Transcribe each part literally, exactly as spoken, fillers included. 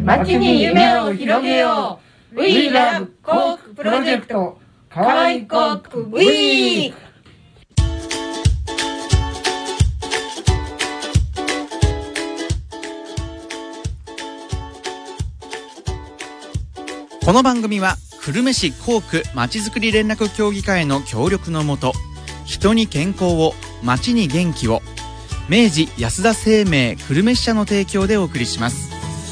街に夢を広げよう We Love 幸福プロジェクトかわい幸福ウィーク。 この番組は久留米市幸福まちづくり連絡協議会の協力のもと、人に健康を、街に元気を、明治安田生命久留米支社の提供でお送りします。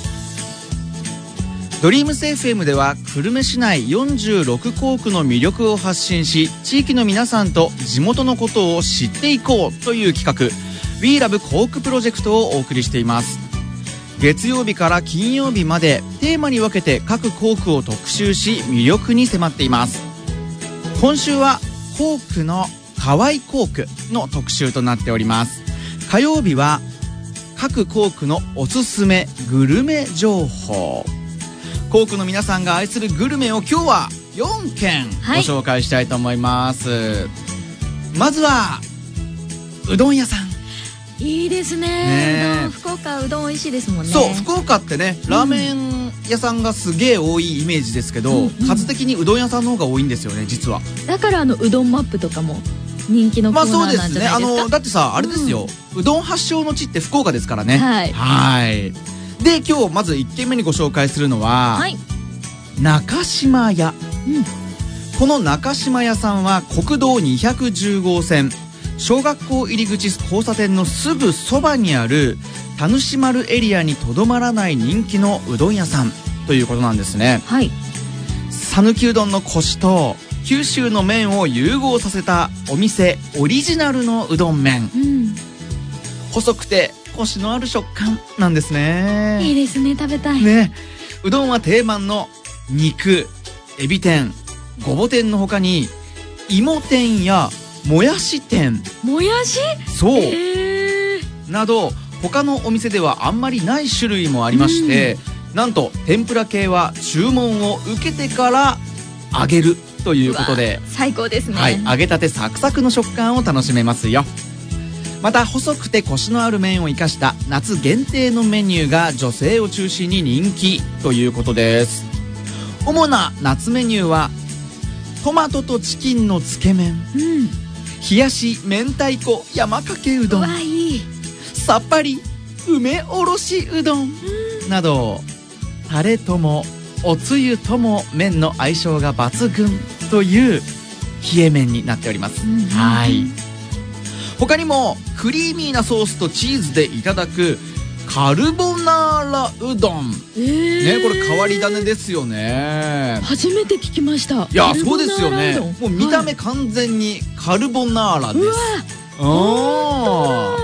ドリームス エフエム では久留米市内よんじゅうろくこうくの魅力を発信し、地域の皆さんと地元のことを知っていこうという企画 We Love 幸福プロジェクトをお送りしています。月曜日から金曜日までテーマに分けて各校区を特集し、魅力に迫っています。今週は校区のかわい校区の特集となっております。火曜日は各校区のおすすめグルメ情報、校区の皆さんが愛するグルメを今日はよんけんご紹介したいと思います、はい、まずはうどん屋さん。 いいです ね, ねうどん、福岡うどん美味しいですもんね。 そう、福岡ってね、ラーメン屋さんがすげえ多いイメージですけど、うんうん、数的にうどん屋さんの方が多いんですよね、実は。だからあのうどんマップとかも人気のコーナーなんじゃないですか。まあそうですね、あのだってさ、あれですよ、うん、うどん発祥の地って福岡ですからね。はい、はい。で、今日まずいっけんめにご紹介するのは、はい、中島屋、うん、この中島屋さんは国道にひゃくじゅうごうせん小学校入り口交差点のすぐそばにある田主丸エリアにとどまらない人気のうどん屋さんということなんですね。はい。讃岐うどんのコシと九州の麺を融合させたお店オリジナルのうどん麺、うん、細くてコシのある食感なんですね。いいですね、食べたいね。うどんは定番の肉、エビ天、ごぼ天の他に芋天やもやし天、もやし、そう、えー、など他のお店ではあんまりない種類もありまして、うん、なんと天ぷら系は注文を受けてから揚げるということで、最高ですね。はい、揚げたてサクサクの食感を楽しめますよ。また細くてコシのある麺を生かした夏限定のメニューが女性を中心に人気ということです。主な夏メニューはトマトとチキンのつけ麺、うん、冷やし明太子山かけうどん、うわいい、さっぱり梅おろしうどん、うん、などタレともおつゆとも麺の相性が抜群という冷え麺になっております、うん、はい。他にもクリーミーなソースとチーズでいただくカルボナーラうどん、えー、ね、これ変わり種ですよね。初めて聞きました。いや、そうですよね。もう見た目完全にカルボナーラです、はい、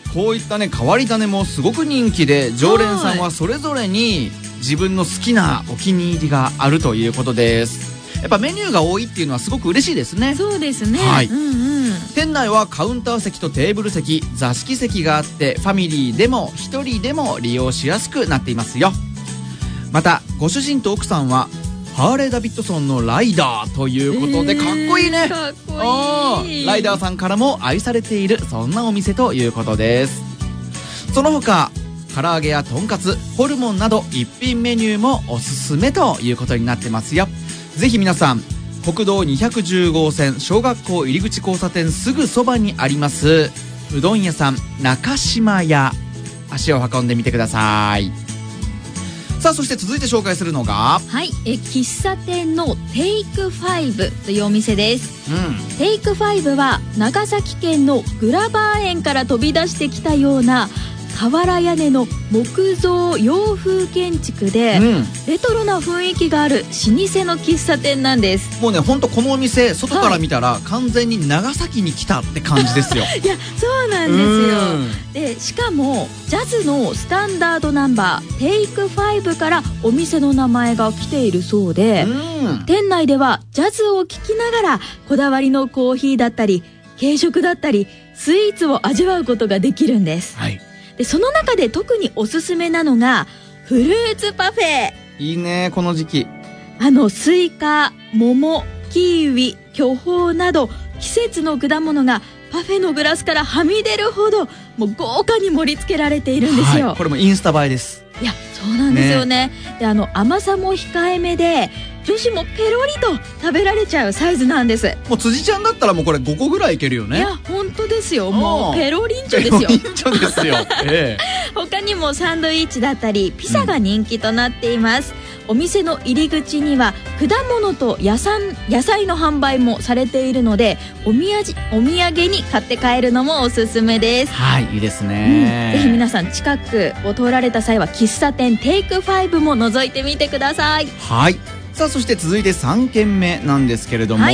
こういったね変わり種もすごく人気で、常連さんはそれぞれに自分の好きなお気に入りがあるということです。やっぱメニューが多いっていうのはすごく嬉しいですね。そうですね、はい、うんうん、店内はカウンター席とテーブル席、座敷席があって、ファミリーでも一人でも利用しやすくなっていますよ。またご主人と奥さんはハーレーダビッドソンのライダーということで、かっこいいね、かっこいい。ライダーさんからも愛されている、そんなお店ということです。その他唐揚げやとんかつ、ホルモンなど一品メニューもおすすめということになってますよ。ぜひ皆さん国道にひゃくじゅうごうせん小学校入り口交差点すぐそばにありますうどん屋さん中島屋、足を運んでみてください。さあ、そして続いて紹介するのが、はい、え喫茶店のテイクファイブというお店です、うん、テイクファイブは長崎県のグラバー園から飛び出してきたような瓦屋根の木造洋風建築で、うん、レトロな雰囲気がある老舗の喫茶店なんです。もうね、ほんとこのお店外から見たら、はい、完全に長崎に来たって感じですよいや、そうなんですよ。でしかもジャズのスタンダードナンバーテイクファイブからお店の名前が来ているそうで、うん、店内ではジャズを聴きながらこだわりのコーヒーだったり軽食だったりスイーツを味わうことができるんです、はい。でその中で特におすすめなのがフルーツパフェ。いいね、この時期。あのスイカ、桃、キウイ、巨峰など季節の果物がパフェのグラスからはみ出るほどもう豪華に盛り付けられているんですよ、はい、これもインスタ映えです。いや、 そうなんですよね。で、あの甘さも控えめで女子もペロリと食べられちゃうサイズなんです。 もう辻ちゃんだったらもうこれごこぐらいいけるよね。 いや本当ですよ。もうペロリンチョですよ。 ペロリンチョですよ、ええ、 他にもサンドイッチだったりピザが人気となっています、うん、お店の入り口には果物と野菜、野菜の販売もされているのでお土産、お土産に買って帰るのもおすすめです。 はい、いいですね、 うん、ぜひ皆さん近くを通られた際は喫茶店テイクファイブも覗いてみてください。 はい。さあそして続いてさんけんめなんですけれども、はい、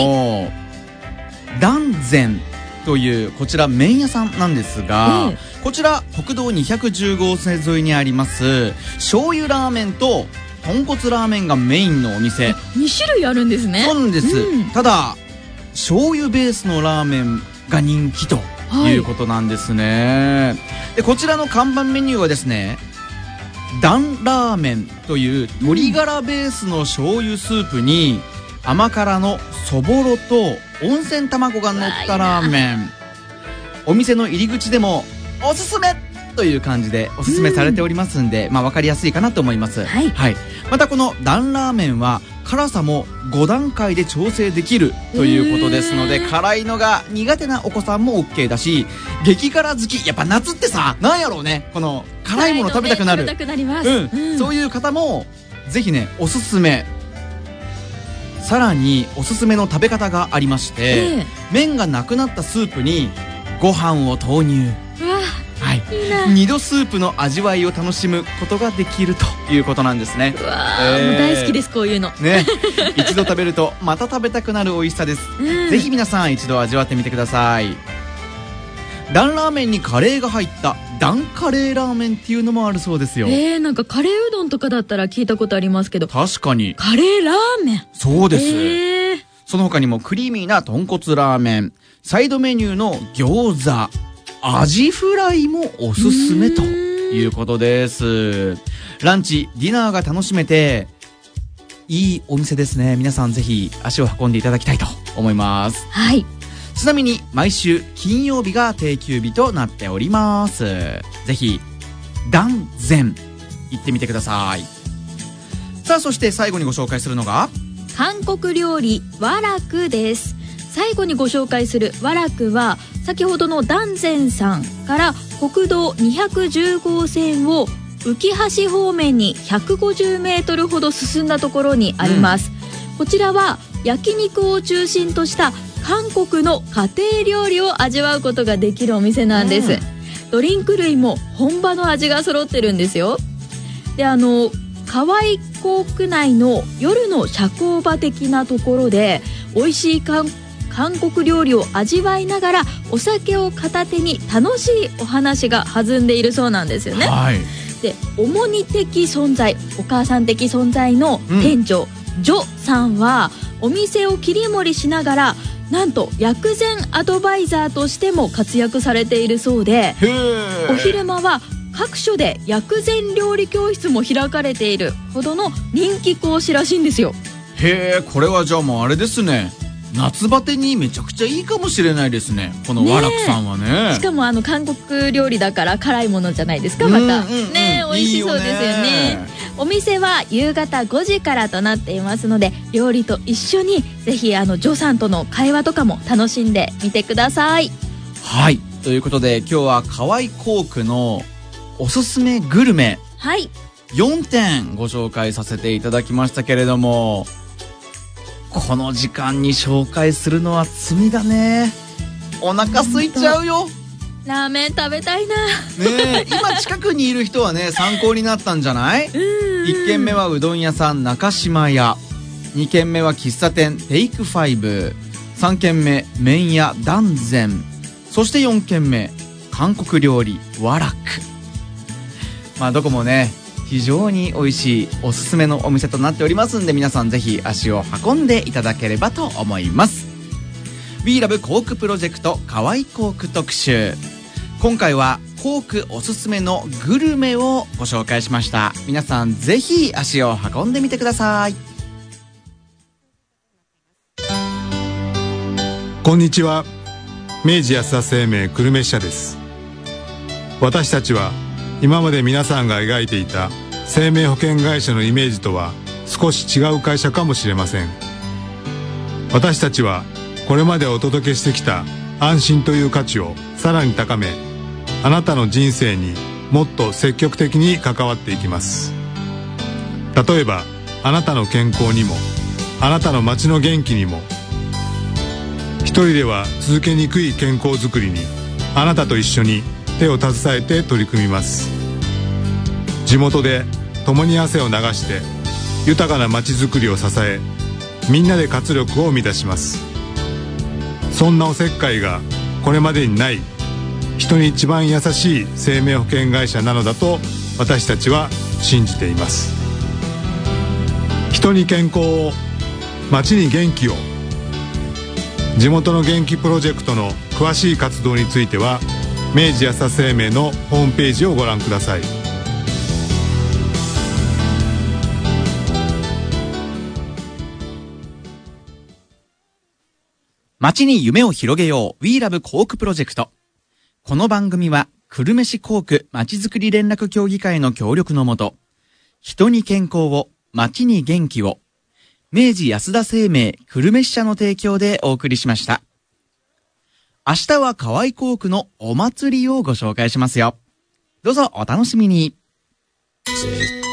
壇前というこちら麺屋さんなんですが、ええ、こちら国道にひゃくじゅう号線沿いにあります醤油ラーメンと豚骨ラーメンがメインのお店。 に種類あるんですね。 そうなんです、うん、ただ醤油ベースのラーメンが人気ということなんですね、はい、でこちらの看板メニューはですね、壇ラーメンという鶏ガラベースの醤油スープに甘辛のそぼろと温泉卵が乗ったラーメン。お店の入り口でもおすすめという感じでおすすめされておりますんで、うん、まあ分かりやすいかなと思います、はいはい、またこの壇ラーメンは辛さもご段階で調整できるということですので、辛いのが苦手なお子さんも OK だし、激辛好き、やっぱ夏ってさ、なんやろうね、この辛いもの食べたくなる、 食べたくなります、 うんうん、そういう方もぜひねおすすめ。さらにおすすめの食べ方がありまして、えー、麺がなくなったスープにご飯を投入。 うわ、 はい、いいな。二度スープの味わいを楽しむことができるということなんですね。 うわ、えー、もう大好きです、こういうのね。一度食べるとまた食べたくなる美味しさです、うん、ぜひ皆さん一度味わってみてください。壇ラーメンにカレーが入った壇カレーラーメンっていうのもあるそうですよ。 えー、なんかカレーうどんとかだったら聞いたことありますけど、 確かにカレーラーメン、 そうです、 えー、 その他にもクリーミーな豚骨ラーメン、サイドメニューの餃子、アジフライもおすすめということです。ランチディナーが楽しめていいお店ですね。皆さんぜひ足を運んでいただきたいと思います。 はい。 ちなみに毎週金曜日が定休日となっております。ぜひ壇前行ってみてください。さあそして最後にご紹介するのが韓国料理ワラクです。最後にご紹介するワラクは先ほどの壇前さんから国道にひゃくじゅう号線を浮橋方面にひゃくごじゅうメートルほど進んだところにあります、うん、こちらは焼肉を中心とした韓国の家庭料理を味わうことができるお店なんです、うん、ドリンク類も本場の味が揃ってるんですよ。で、あの河合港区内の夜の社交場的なところで美味しい韓国料理を味わいながらお酒を片手に楽しいお話が弾んでいるそうなんですよね、はい、で主に的存在、お母さん的存在の店長、うん、ジョさんはお店を切り盛りしながらなんと薬膳アドバイザーとしても活躍されているそうで、お昼間は各所で薬膳料理教室も開かれているほどの人気講師らしいんですよ。 へえ、これはじゃあもうあれですね、夏バテにめちゃくちゃいいかもしれないですね、このワラクさんはね。 しかもあの韓国料理だから辛いものじゃないですか、また、うんうんうん、ね、美味しそうですよね。お店は夕方ごじからとなっていますので、料理と一緒にぜひあのジョさんとの会話とかも楽しんでみてください。 はい、ということで今日は河合港区のおすすめグルメ、 はい、 よんてんご紹介させていただきましたけれども、この時間に紹介するのは罪だね。お腹空いちゃうよ。 ラーメン食べたいな。 ねえ、今近くにいる人はね参考になったんじゃない？いっけんめはうどん屋さん中島屋、にけんめは喫茶店テイクファイブ、さんけんめ麺屋壇前、そしてよんけんめ韓国料理ワラク。まあどこもね非常に美味しいおすすめのお店となっておりますんで、皆さんぜひ足を運んでいただければと思います。 We Love 航空プロジェクト河合航空特集、今回は航空おすすめのグルメをご紹介しました。皆さんぜひ足を運んでみてください。 こんにちは、明治安田生命久留米支社です。私たちは今まで皆さんが描いていた生命保険会社のイメージとは少し違う会社かもしれません。私たちはこれまでお届けしてきた安心という価値をさらに高め、あなたの人生にもっと積極的に関わっていきます。例えばあなたの健康にも、あなたの街の元気にも。一人では続けにくい健康づくりにあなたと一緒に手を携えて取り組みます。地元で共に汗を流して豊かな街づくりを支え、みんなで活力を生み出します。そんなおせっかいがこれまでにない人に一番優しい生命保険会社なのだと私たちは信じています。人に健康を、街に元気を。地元の元気プロジェクトの詳しい活動については明治安田生命のホームページをご覧ください。 街に夢を広げよう We Love コークプロジェクト。この番組は久留米市コークまちづくり連絡協議会の協力のもと、人に健康を、街に元気を、明治安田生命久留米支社の提供でお送りしました。明日は河合コークのお祭りをご紹介しますよ。どうぞお楽しみに。